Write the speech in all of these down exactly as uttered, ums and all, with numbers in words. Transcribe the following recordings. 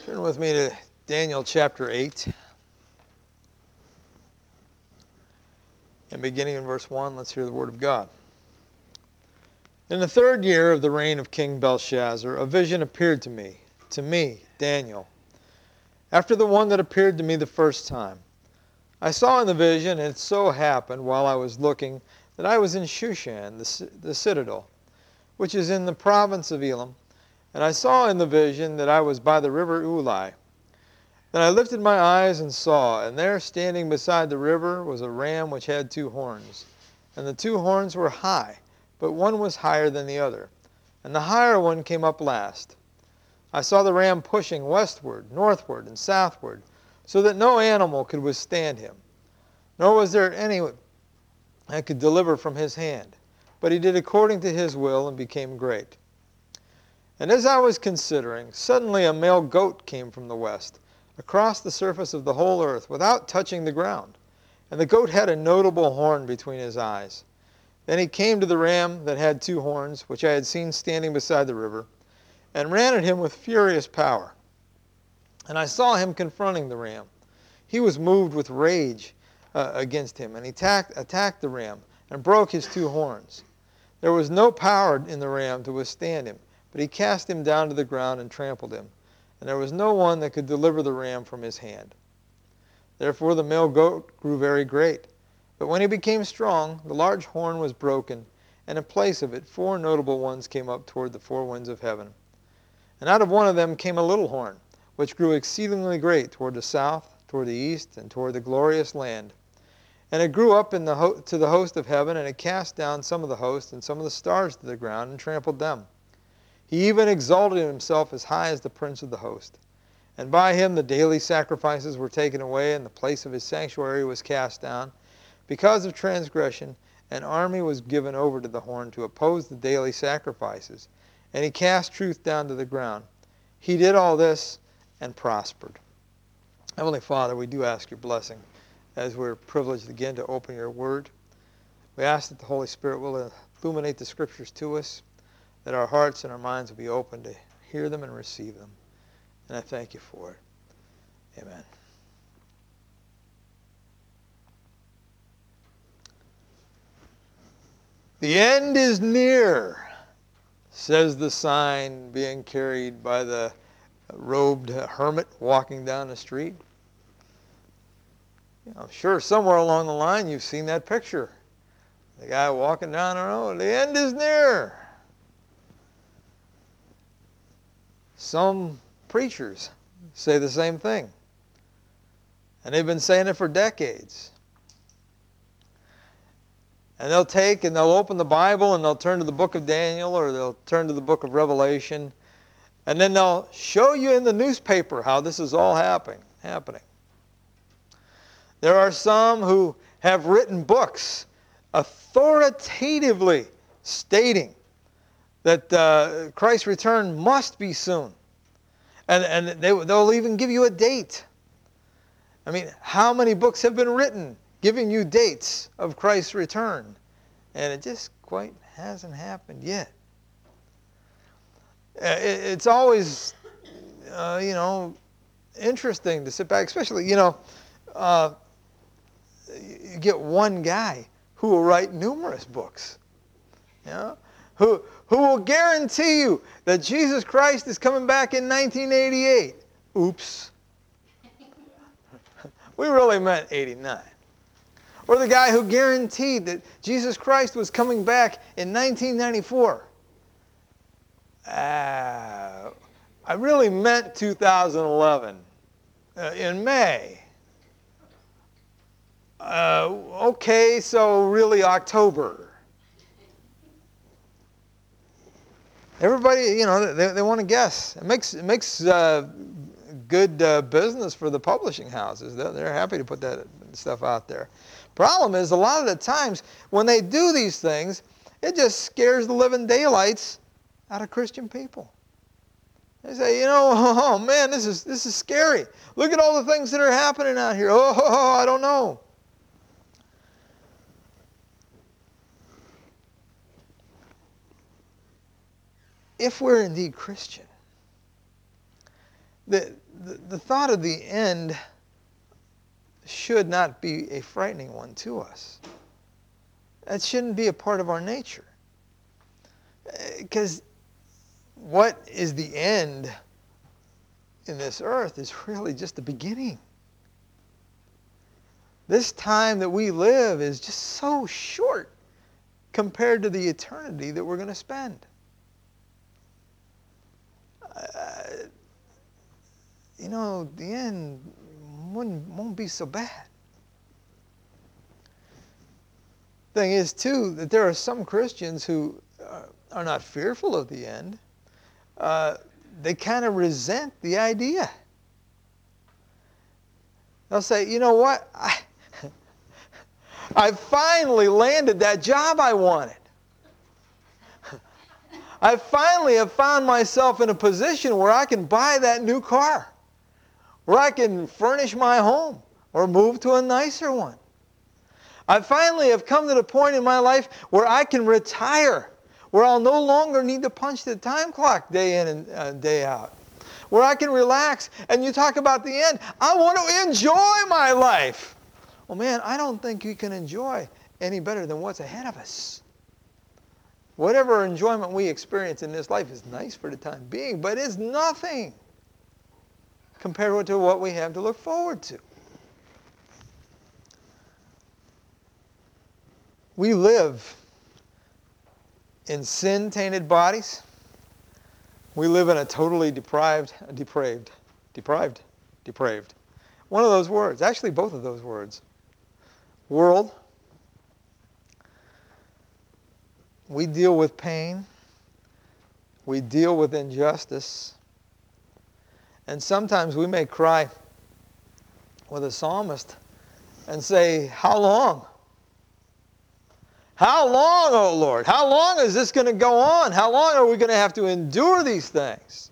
Turn with me to Daniel chapter eight. And beginning in verse one, let's hear the word of God. In the third year of the reign of King Belshazzar, a vision appeared to me, to me, Daniel, after the one that appeared to me the first time. I saw in the vision, and it so happened while I was looking, that I was in Shushan, the, the citadel, which is in the province of Elam. And I saw in the vision that I was by the river Ulai. Then I lifted my eyes and saw, and there standing beside the river was a ram which had two horns. And the two horns were high, but one was higher than the other. And the higher one came up last. I saw the ram pushing westward, northward, and southward, so that no animal could withstand him. Nor was there any that could deliver from his hand. But he did according to his will and became great. And as I was considering, suddenly a male goat came from the west, across the surface of the whole earth, without touching the ground. And the goat had a notable horn between his eyes. Then he came to the ram that had two horns, which I had seen standing beside the river, and ran at him with furious power. And I saw him confronting the ram. He was moved with rage uh, against him, and he attacked, attacked the ram, and broke his two horns. There was no power in the ram to withstand him, but he cast him down to the ground and trampled him. And there was no one that could deliver the ram from his hand. Therefore the male goat grew very great. But when he became strong, the large horn was broken, and in place of it four notable ones came up toward the four winds of heaven. And out of one of them came a little horn, which grew exceedingly great toward the south, toward the east, and toward the glorious land. And it grew up in the ho- to the host of heaven, and it cast down some of the host and some of the stars to the ground, and trampled them. He even exalted himself as high as the prince of the host. And by him the daily sacrifices were taken away, and the place of his sanctuary was cast down. Because of transgression, an army was given over to the horn to oppose the daily sacrifices. And he cast truth down to the ground. He did all this and prospered. Heavenly Father, we do ask your blessing as we're privileged again to open your word. We ask that the Holy Spirit will illuminate the scriptures to us, that our hearts and our minds will be open to hear them and receive them. And I thank you for it. Amen. The end is near, says the sign being carried by the robed hermit walking down the street. I'm sure somewhere along the line you've seen that picture. The guy walking down the road. The end is near. Some preachers say the same thing. And they've been saying it for decades. And they'll take and they'll open the Bible and they'll turn to the book of Daniel or they'll turn to the book of Revelation. And then they'll show you in the newspaper how this is all happening. happening. There are some who have written books authoritatively stating that uh, Christ's return must be soon. And, and they, they'll even give you a date. I mean, how many books have been written giving you dates of Christ's return? And it just quite hasn't happened yet. It, it's always, uh, you know, interesting to sit back, especially, you know, uh, you get one guy who will write numerous books. You know? Who, who will guarantee you that Jesus Christ is coming back in nineteen eighty-eight. Oops. We really meant eighty-nine. Or the guy who guaranteed that Jesus Christ was coming back in nineteen ninety-four. Uh, I really meant two thousand eleven, uh, in May. Uh, okay, so really October. Everybody, you know, they, they want to guess. It makes it makes uh, good uh, business for the publishing houses. They're, they're happy to put that stuff out there. Problem is, a lot of the times when they do these things, it just scares the living daylights out of Christian people. They say, you know, oh man, this is this is scary. Look at all the things that are happening out here. Oh, I don't know. If we're indeed Christian, the, the, the thought of the end should not be a frightening one to us. That shouldn't be a part of our nature. Because what is the end in this earth is really just the beginning. This time that we live is just so short compared to the eternity that we're going to spend. Uh, you know, the end wouldn't, won't be so bad. Thing is, too, that there are some Christians who uh, are not fearful of the end. Uh, they kind of resent the idea. They'll say, you know what? I, I finally landed that job I wanted. I finally have found myself in a position where I can buy that new car, where I can furnish my home or move to a nicer one. I finally have come to the point in my life where I can retire, where I'll no longer need to punch the time clock day in and uh, day out, where I can relax. And you talk about the end. I want to enjoy my life. Well, man, I don't think you can enjoy any better than what's ahead of us. Whatever enjoyment we experience in this life is nice for the time being, but it's nothing compared to what we have to look forward to. We live in sin-tainted bodies. We live in a totally deprived, depraved, deprived, depraved. One of those words, actually both of those words. World. We deal with pain. We deal with injustice. And sometimes we may cry with a psalmist and say, how long? How long, O Lord? How long is this going to go on? How long are we going to have to endure these things?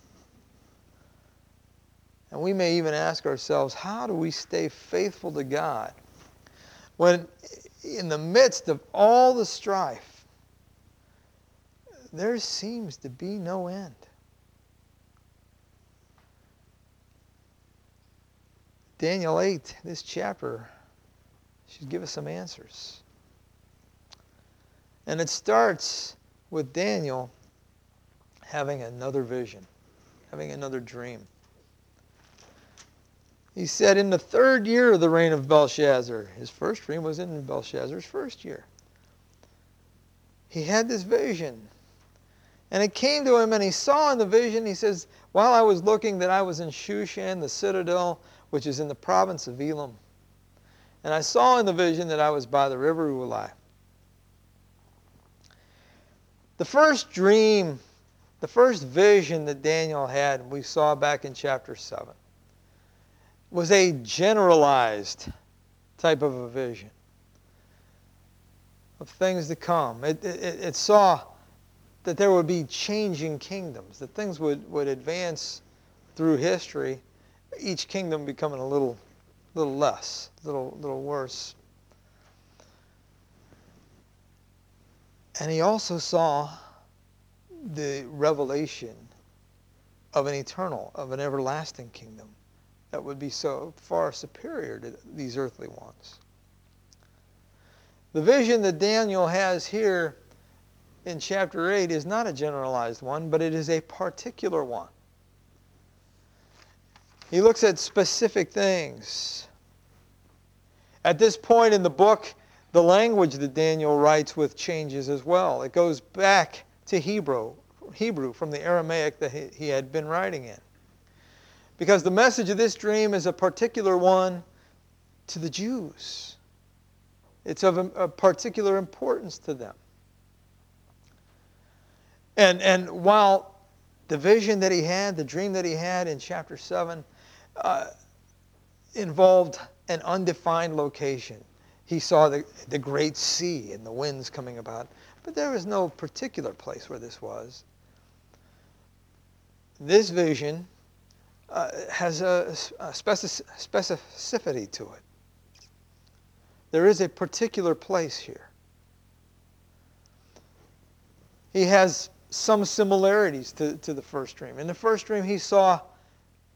And we may even ask ourselves, how do we stay faithful to God when in the midst of all the strife, there seems to be no end? Daniel eight, this chapter, should give us some answers. And it starts with Daniel having another vision, having another dream. He said, in the third year of the reign of Belshazzar, his first dream was in Belshazzar's first year, he had this vision. And it came to him, and he saw in the vision, he says, while I was looking, that I was in Shushan, the citadel, which is in the province of Elam. And I saw in the vision that I was by the river Ulai. The first dream, the first vision that Daniel had, we saw back in chapter seven, was a generalized type of a vision of things to come. It, it, it saw that there would be changing kingdoms, that things would, would advance through history, each kingdom becoming a little, little less, a little, little worse. And he also saw the revelation of an eternal, of an everlasting kingdom that would be so far superior to these earthly ones. The vision that Daniel has here in chapter eight is not a generalized one, but it is a particular one. He looks at specific things. At this point in the book, the language that Daniel writes with changes as well. It goes back to Hebrew, Hebrew from the Aramaic that he, he had been writing in. Because the message of this dream is a particular one to the Jews. It's of a, a particular importance to them. And, and while the vision that he had, the dream that he had in chapter seven, uh, involved an undefined location. He saw the, the great sea and the winds coming about. But there was no particular place where this was. This vision uh, has a, a specific, specificity to it. There is a particular place here. He has some similarities to, to the first dream. In the first dream, he saw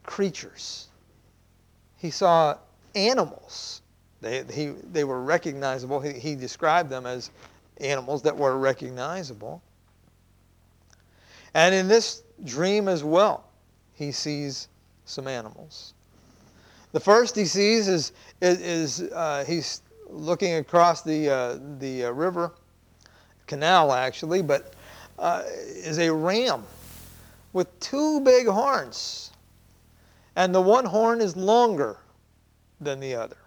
creatures. He saw animals. They, he, they were recognizable. He, he described them as animals that were recognizable. And in this dream as well, he sees some animals. The first he sees is, is, is uh, he's looking across the, uh, the uh, river, canal actually, but uh, is a ram with two big horns. And the one horn is longer than the other.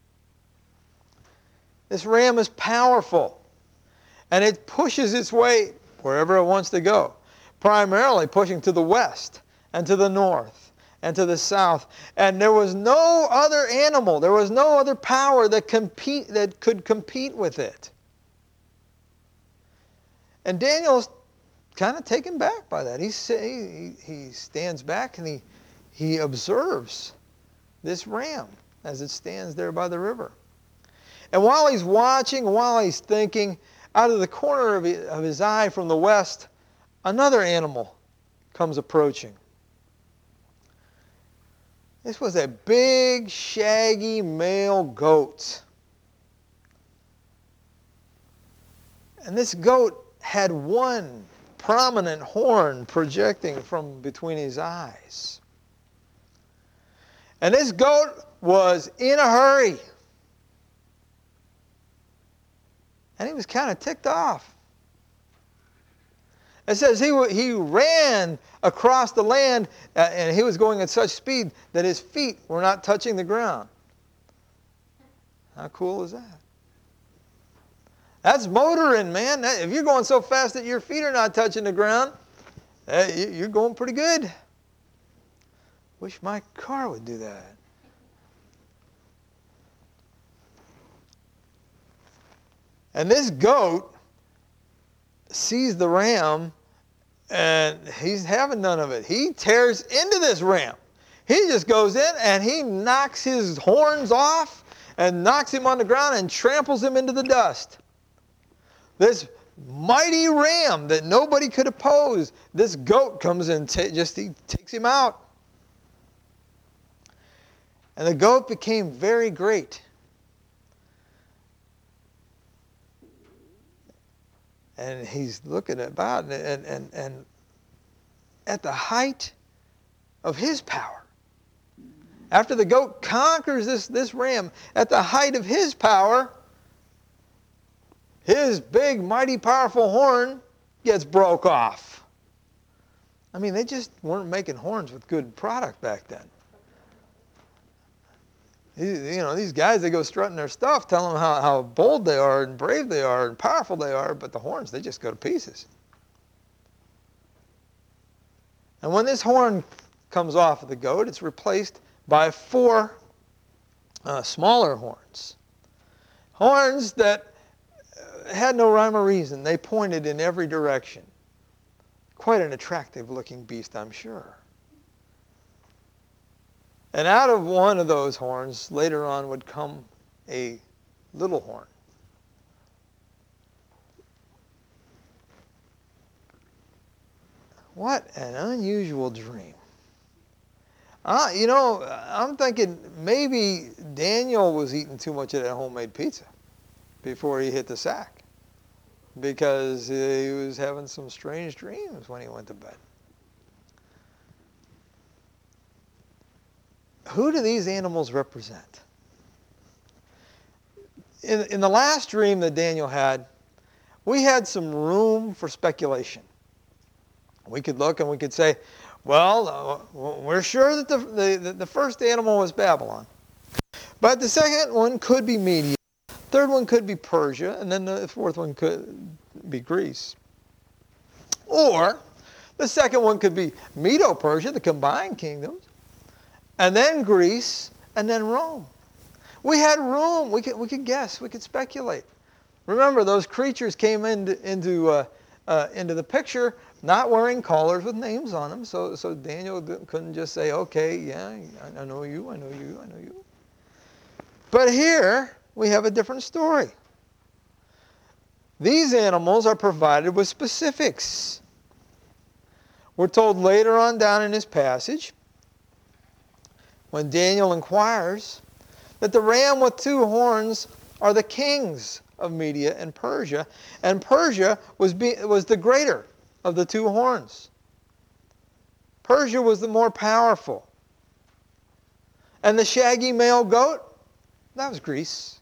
This ram is powerful, and it pushes its way wherever it wants to go, primarily pushing to the west and to the north and to the south. And there was no other animal, there was no other power that compete that could compete with it. And Daniel's kind of taken back by that. He he, he stands back and he he observes this ram as it stands there by the river. And while he's watching, while he's thinking, out of the corner of his, of his eye from the west, another animal comes approaching. This was a big, shaggy male goat. And this goat had one prominent horn projecting from between his eyes. And this goat was in a hurry. And he was kind of ticked off. It says he, he ran across the land, uh, and he was going at such speed that his feet were not touching the ground. How cool is that? That's motoring, man. That, if you're going so fast that your feet are not touching the ground, uh, you, you're going pretty good. Wish my car would do that. And this goat sees the ram, and he's having none of it. He tears into this ram. He just goes in and he knocks his horns off and knocks him on the ground and tramples him into the dust. This mighty ram that nobody could oppose, this goat comes and t- just he takes him out. And the goat became very great. And he's looking about, and, and, and, and at the height of his power, after the goat conquers this, this ram, at the height of his power, his big, mighty, powerful horn gets broke off. I mean, they just weren't making horns with good product back then. You know, these guys, they go strutting their stuff, telling them how, how bold they are and brave they are and powerful they are, but the horns, they just go to pieces. And when this horn comes off of the goat, it's replaced by four uh, smaller horns. Horns that had no rhyme or reason. They pointed in every direction. Quite an attractive looking beast, I'm sure. And out of one of those horns, later on, would come a little horn. What an unusual dream. Uh, you know, I'm thinking maybe Daniel was eating too much of that homemade pizza before he hit the sack, because he was having some strange dreams when he went to bed. Who do these animals represent? In, in the last dream that Daniel had, we had some room for speculation. We could look and we could say, well, uh, we're sure that the, the, the first animal was Babylon. But the second one could be Media. Third one could be Persia. And then the fourth one could be Greece. Or the second one could be Medo-Persia, the combined kingdoms. And then Greece, and then Rome. We had room. We could, we could guess. We could speculate. Remember, those creatures came into, into, uh, uh, into the picture not wearing collars with names on them. So, so Daniel couldn't just say, okay, yeah, I know you, I know you, I know you. But here, we have a different story. These animals are provided with specifics. We're told later on down in this passage when Daniel inquires that the ram with two horns are the kings of Media and Persia, and Persia was, be, was the greater of the two horns. Persia was the more powerful. And the shaggy male goat, that was Greece.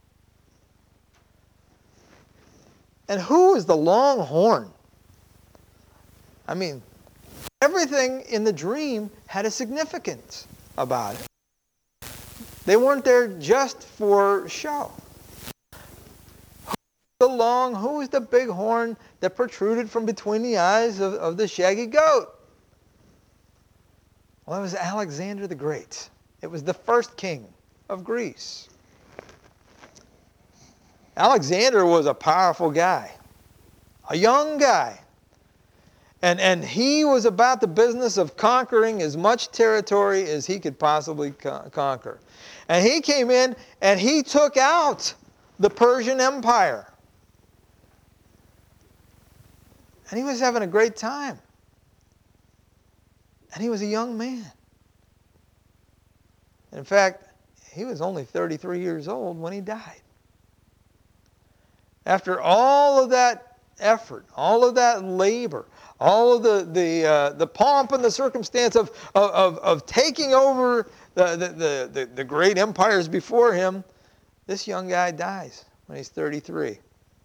And who is the long horn? I mean, everything in the dream had a significance about it. They weren't there just for show. Who's the long, who is the big horn that protruded from between the eyes of, of the shaggy goat? Well, it was Alexander the Great. It was the first king of Greece. Alexander was a powerful guy, a young guy. And, and he was about the business of conquering as much territory as he could possibly co- conquer. And he came in and he took out the Persian Empire. And he was having a great time. And he was a young man. In fact, he was only thirty-three years old when he died. After all of that effort, all of that labor, all of the the, uh, the pomp and the circumstance of, of, of taking over the, the, the, the great empires before him, this young guy dies when he's thirty-three.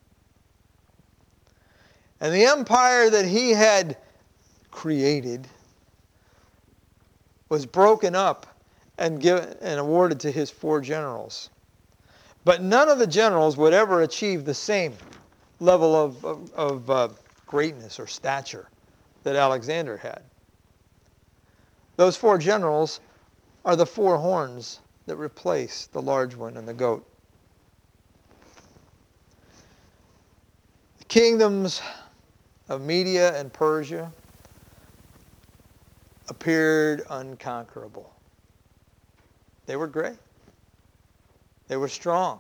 And the empire that he had created was broken up and given and awarded to his four generals. But none of the generals would ever achieve the same level of, of, of uh, greatness or stature that Alexander had. Those four generals are the four horns that replace the large one and the goat. The kingdoms of Media and Persia appeared unconquerable. They were great. They were strong.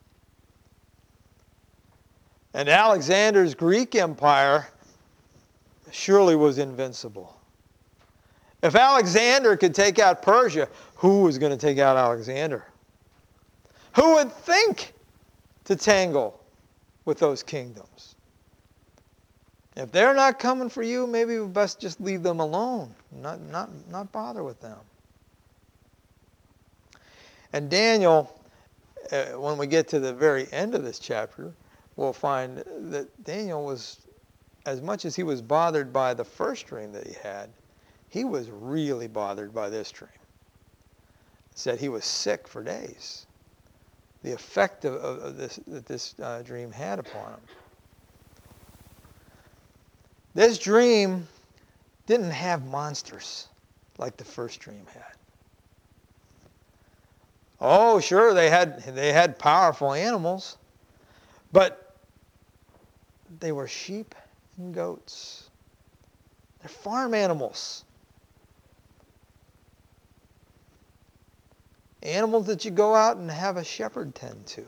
And Alexander's Greek Empire surely was invincible. If Alexander could take out Persia, who was going to take out Alexander? Who would think to tangle with those kingdoms? If they're not coming for you, maybe we best just leave them alone, not, not, not bother with them. And Daniel, uh, when we get to the very end of this chapter, we'll find that Daniel was, as much as he was bothered by the first dream that he had, he was really bothered by this dream. It said he was sick for days. The effect of, of, of this that this uh, dream had upon him. This dream didn't have monsters like the first dream had. Oh, sure, they had they had powerful animals, but they were sheep and goats. They're farm animals. Animals that you go out and have a shepherd tend to.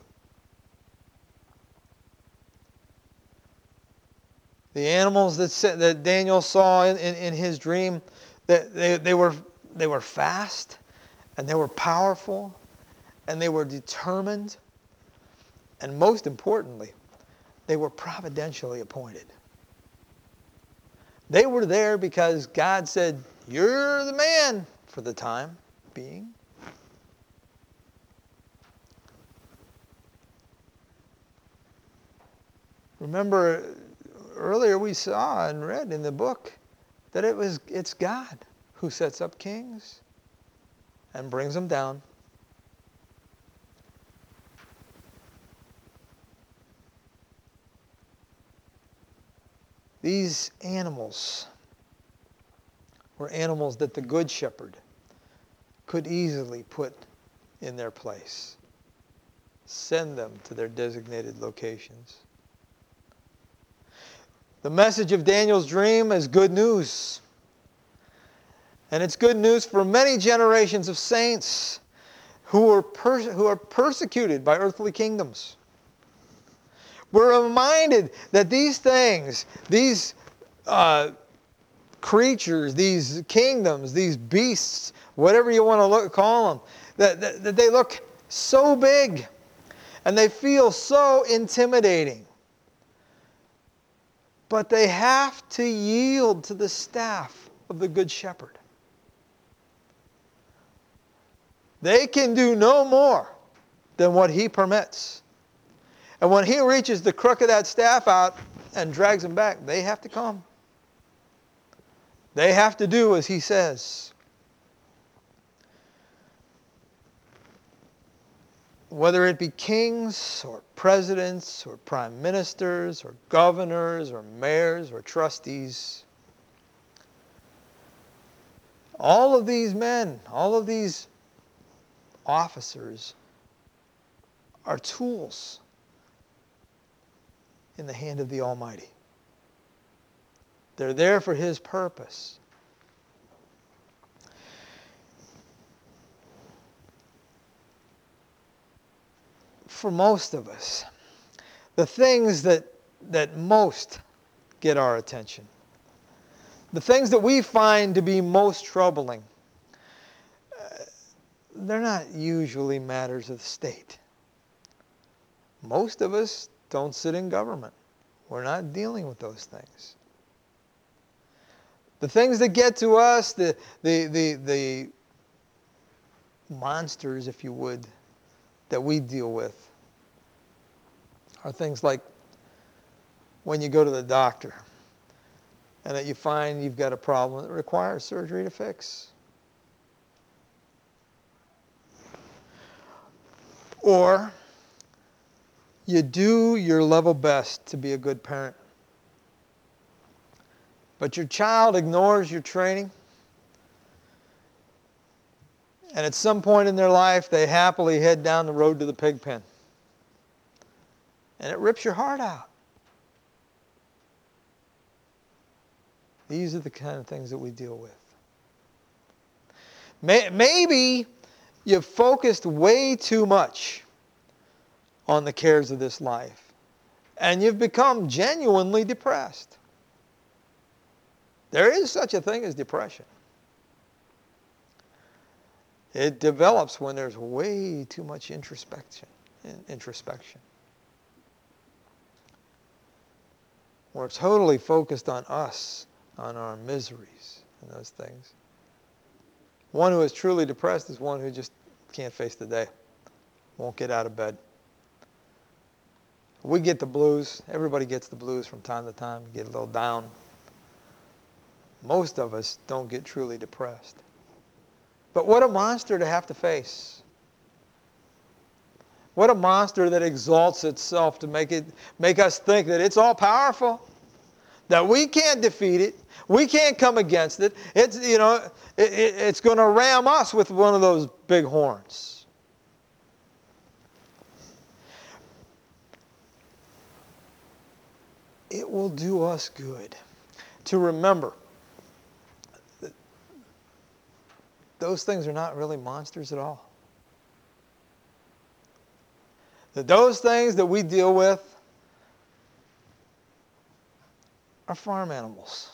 The animals that, that Daniel saw in, in, in his dream, that they, they, were, they were fast, and they were powerful, and they were determined, and most importantly, they were providentially appointed. They were there because God said, "You're the man for the time being." Remember, earlier we saw and read in the book that it was it's God who sets up kings and brings them down. These animals were animals that the Good Shepherd could easily put in their place, send them to their designated locations. The message of Daniel's dream is good news. And it's good news for many generations of saints who are, pers- who are persecuted by earthly kingdoms. We're reminded that these things, these uh, creatures, these kingdoms, these beasts, whatever you want to look, call them, that, that, that they look so big and they feel so intimidating. But they have to yield to the staff of the Good Shepherd. They can do no more than what he permits. And when he reaches the crook of that staff out and drags them back, they have to come. They have to do as he says. Whether it be kings or presidents or prime ministers or governors or mayors or trustees, all of these men, all of these officers are tools in the hand of the Almighty. They're there for his purpose. For most of us, the things that, that most get our attention, the things that we find to be most troubling, uh, they're not usually matters of the state. Most of us don't sit in government. We're not dealing with those things. The things that get to us, the, the, the, the monsters, if you would, that we deal with, are things like when you go to the doctor and that you find you've got a problem that requires surgery to fix. Or you do your level best to be a good parent, but your child ignores your training, and at some point in their life they happily head down the road to the pig pen. And it rips your heart out. These are the kind of things that we deal with. Maybe you've focused way too much on the cares of this life, and you've become genuinely depressed. There is such a thing as depression. It develops when there's way too much introspection. Introspection. We're totally focused on us, on our miseries and those things. One who is truly depressed is one who just can't face the day, won't get out of bed. We get the blues. Everybody gets the blues from time to time, get a little down. Most of us don't get truly depressed. But what a monster to have to face. What a monster that exalts itself to make it make us think that it's all powerful, that we can't defeat it, we can't come against it. It's you know it, it, it's going to ram us with one of those big horns. It will do us good to remember that those things are not really monsters at all. That those things that we deal with are farm animals.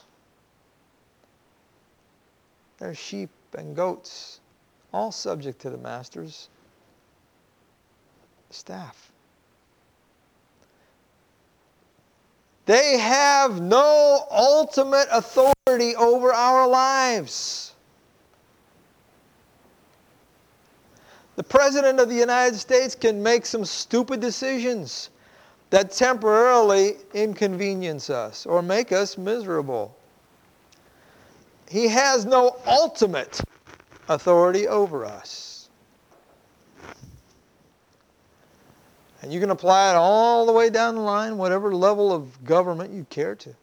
They're sheep and goats, all subject to the master's staff. They have no ultimate authority over our lives. The President of the United States can make some stupid decisions that temporarily inconvenience us or make us miserable. He has no ultimate authority over us. And you can apply it all the way down the line, whatever level of government you care to.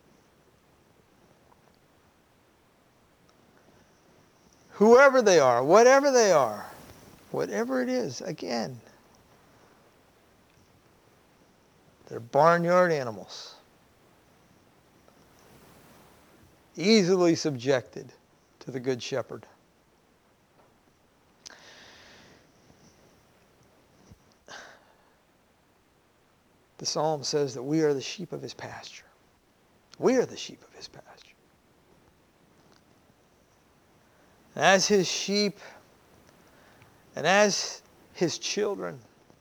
Whoever they are, whatever they are, whatever it is, again, they're barnyard animals, easily subjected to the Good Shepherd. The psalm says that we are the sheep of his pasture. We are the sheep of his pasture. And as his sheep and as his children,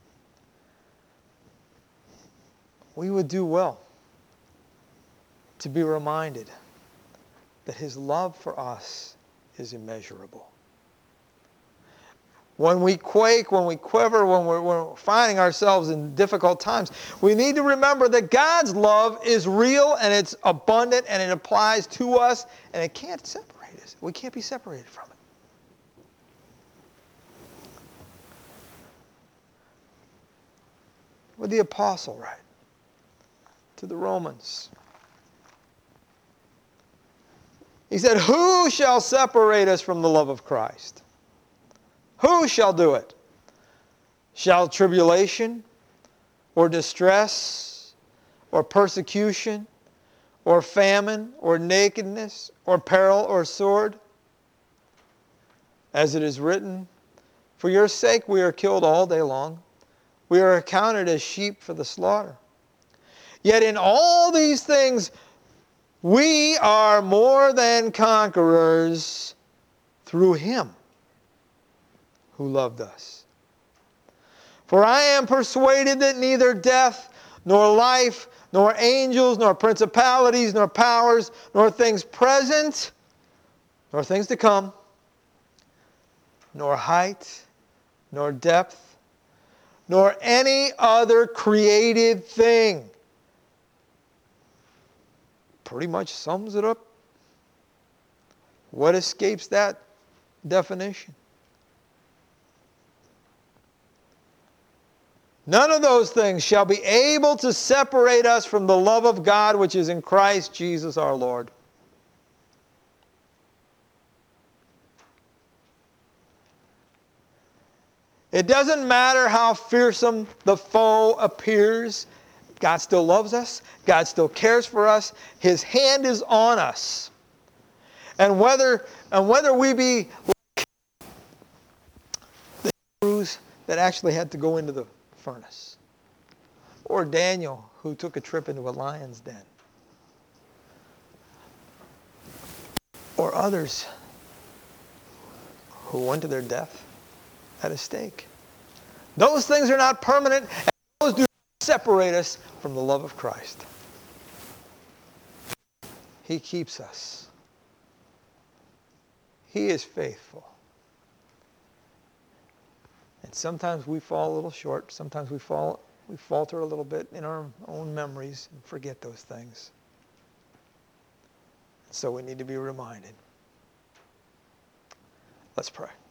we would do well to be reminded that his love for us is immeasurable. When we quake, when we quiver, when we're, when we're finding ourselves in difficult times, we need to remember that God's love is real and it's abundant and it applies to us and it can't separate us. We can't be separated from it. What did the apostle write to the Romans? He said, "Who shall separate us from the love of Christ? Who shall do it? Shall tribulation or distress or persecution or famine or nakedness or peril or sword? As it is written, for your sake we are killed all day long. We are accounted as sheep for the slaughter. Yet in all these things we are more than conquerors through him who loved us. For I am persuaded that neither death, nor life, nor angels, nor principalities, nor powers, nor things present, nor things to come, nor height, nor depth, nor any other created thing," pretty much sums it up. What escapes that definition? "None of those things shall be able to separate us from the love of God which is in Christ Jesus our Lord." It doesn't matter how fearsome the foe appears. God still loves us. God still cares for us. His hand is on us. And whether, and whether we be like the Hebrews that actually had to go into the furnace, or Daniel who took a trip into a lion's den, or others who went to their death at a stake. Those things are not permanent, and those do not separate us from the love of Christ. He keeps us. He is faithful. And sometimes we fall a little short. Sometimes we fall, we falter a little bit in our own memories and forget those things. So we need to be reminded. Let's pray.